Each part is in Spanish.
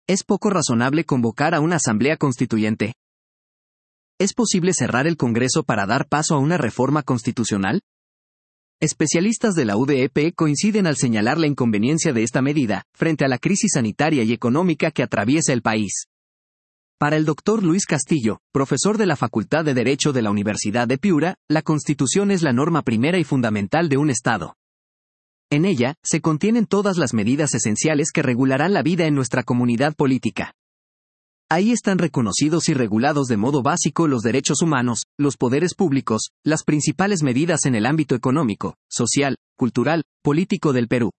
¿Es poco razonable convocar a una asamblea constituyente? ¿Es posible cerrar el Congreso para dar paso a una reforma constitucional? Especialistas de la UDEP coinciden al señalar la inconveniencia de esta medida, frente a la crisis sanitaria y económica que atraviesa el país. Para el doctor Luis Castillo, profesor de la Facultad de Derecho de la Universidad de Piura, la Constitución es la norma primera y fundamental de un Estado. En ella, se contienen todas las medidas esenciales que regularán la vida en nuestra comunidad política. Ahí están reconocidos y regulados de modo básico los derechos humanos, los poderes públicos, las principales medidas en el ámbito económico, social, cultural, político del Perú.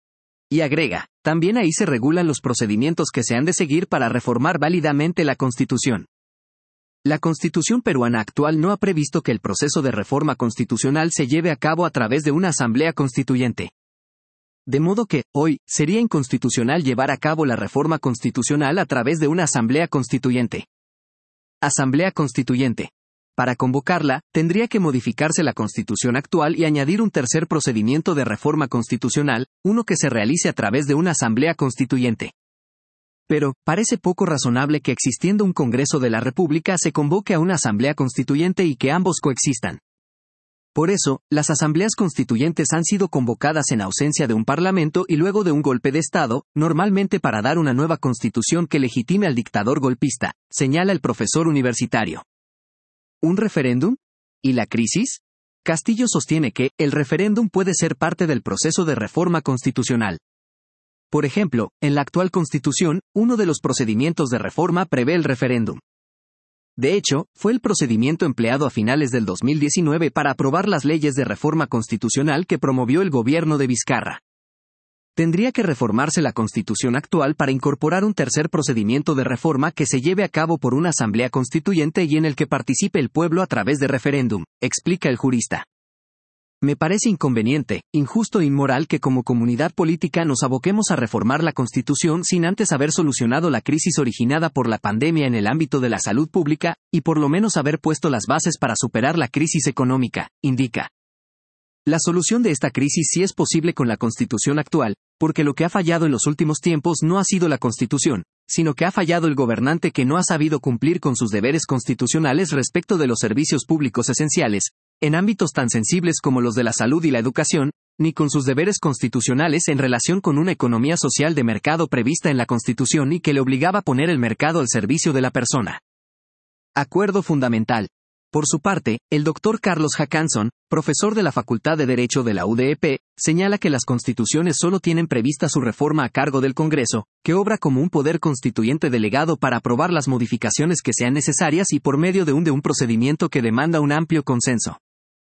Y agrega, también ahí se regulan los procedimientos que se han de seguir para reformar válidamente la Constitución. La Constitución peruana actual no ha previsto que el proceso de reforma constitucional se lleve a cabo a través de una asamblea constituyente. De modo que, hoy, sería inconstitucional llevar a cabo la reforma constitucional a través de una asamblea constituyente. Asamblea constituyente. Para convocarla, tendría que modificarse la Constitución actual y añadir un tercer procedimiento de reforma constitucional, uno que se realice a través de una asamblea constituyente. Pero, parece poco razonable que existiendo un Congreso de la República se convoque a una asamblea constituyente y que ambos coexistan. Por eso, las asambleas constituyentes han sido convocadas en ausencia de un parlamento y luego de un golpe de Estado, normalmente para dar una nueva constitución que legitime al dictador golpista, señala el profesor universitario. ¿Un referéndum? ¿Y la crisis? Castillo sostiene que, el referéndum puede ser parte del proceso de reforma constitucional. Por ejemplo, en la actual Constitución, uno de los procedimientos de reforma prevé el referéndum. De hecho, fue el procedimiento empleado a finales del 2019 para aprobar las leyes de reforma constitucional que promovió el gobierno de Vizcarra. Tendría que reformarse la Constitución actual para incorporar un tercer procedimiento de reforma que se lleve a cabo por una asamblea constituyente y en el que participe el pueblo a través de referéndum, explica el jurista. Me parece inconveniente, injusto e inmoral que como comunidad política nos aboquemos a reformar la Constitución sin antes haber solucionado la crisis originada por la pandemia en el ámbito de la salud pública, y por lo menos haber puesto las bases para superar la crisis económica, indica. La solución de esta crisis sí es posible con la Constitución actual, porque lo que ha fallado en los últimos tiempos no ha sido la Constitución, sino que ha fallado el gobernante que no ha sabido cumplir con sus deberes constitucionales respecto de los servicios públicos esenciales, en ámbitos tan sensibles como los de la salud y la educación, ni con sus deberes constitucionales en relación con una economía social de mercado prevista en la Constitución y que le obligaba a poner el mercado al servicio de la persona. Acuerdo fundamental. Por su parte, el doctor Carlos Hackanson, profesor de la Facultad de Derecho de la UDEP, señala que las constituciones solo tienen prevista su reforma a cargo del Congreso, que obra como un poder constituyente delegado para aprobar las modificaciones que sean necesarias y por medio de un procedimiento que demanda un amplio consenso.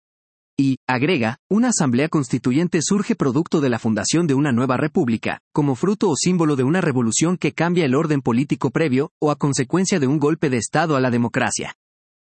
Y, agrega, una asamblea constituyente surge producto de la fundación de una nueva república, como fruto o símbolo de una revolución que cambia el orden político previo, o a consecuencia de un golpe de Estado a la democracia.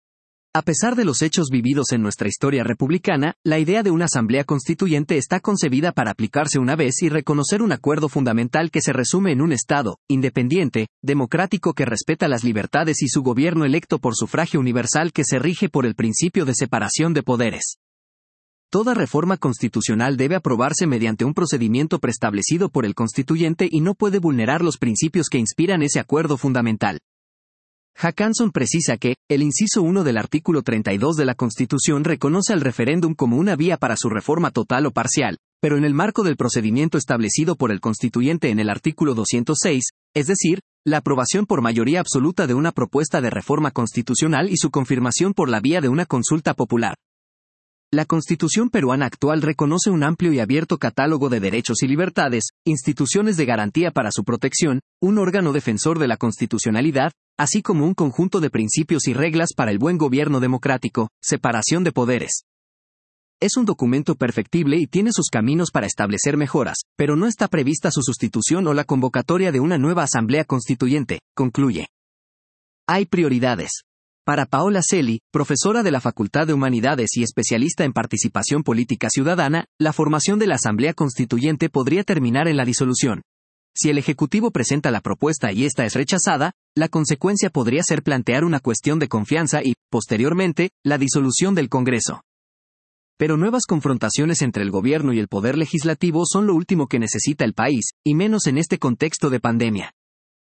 A pesar de los hechos vividos en nuestra historia republicana, la idea de una asamblea constituyente está concebida para aplicarse una vez y reconocer un acuerdo fundamental que se resume en un Estado, independiente, democrático que respeta las libertades y su gobierno electo por sufragio universal que se rige por el principio de separación de poderes. Toda reforma constitucional debe aprobarse mediante un procedimiento preestablecido por el constituyente y no puede vulnerar los principios que inspiran ese acuerdo fundamental. Hackanson precisa que, el inciso 1 del artículo 32 de la Constitución reconoce al referéndum como una vía para su reforma total o parcial, pero en el marco del procedimiento establecido por el constituyente en el artículo 206, es decir, la aprobación por mayoría absoluta de una propuesta de reforma constitucional y su confirmación por la vía de una consulta popular. La Constitución peruana actual reconoce un amplio y abierto catálogo de derechos y libertades, instituciones de garantía para su protección, un órgano defensor de la constitucionalidad, así como un conjunto de principios y reglas para el buen gobierno democrático, separación de poderes. Es un documento perfectible y tiene sus caminos para establecer mejoras, pero no está prevista su sustitución o la convocatoria de una nueva asamblea constituyente, concluye. Hay prioridades. Para Paola Celi, profesora de la Facultad de Humanidades y especialista en participación política ciudadana, la formación de la Asamblea Constituyente podría terminar en la disolución. Si el Ejecutivo presenta la propuesta y esta es rechazada, la consecuencia podría ser plantear una cuestión de confianza y, posteriormente, la disolución del Congreso. Pero nuevas confrontaciones entre el gobierno y el poder legislativo son lo último que necesita el país, y menos en este contexto de pandemia.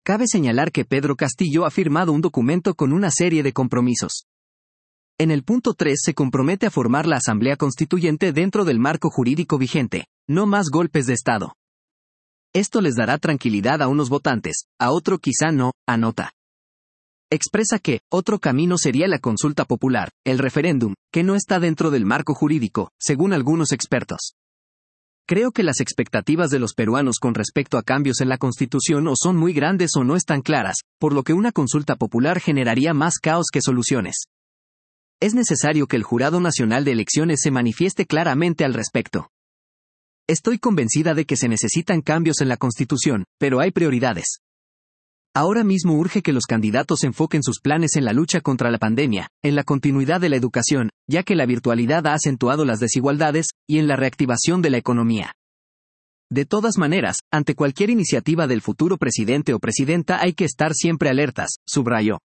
Cabe señalar que Pedro Castillo ha firmado un documento con una serie de compromisos. En el punto 3 se compromete a formar la Asamblea Constituyente dentro del marco jurídico vigente, no más golpes de Estado. Esto les dará tranquilidad a unos votantes, a otro quizá no, anota. Expresa que, otro camino sería la consulta popular, el referéndum, que no está dentro del marco jurídico, según algunos expertos. Creo que las expectativas de los peruanos con respecto a cambios en la Constitución o son muy grandes o no están claras, por lo que una consulta popular generaría más caos que soluciones. Es necesario que el Jurado Nacional de Elecciones se manifieste claramente al respecto. Estoy convencida de que se necesitan cambios en la Constitución, pero hay prioridades. Ahora mismo urge que los candidatos enfoquen sus planes en la lucha contra la pandemia, en la continuidad de la educación, ya que la virtualidad ha acentuado las desigualdades, y en la reactivación de la economía. De todas maneras, ante cualquier iniciativa del futuro presidente o presidenta hay que estar siempre alertas, subrayó.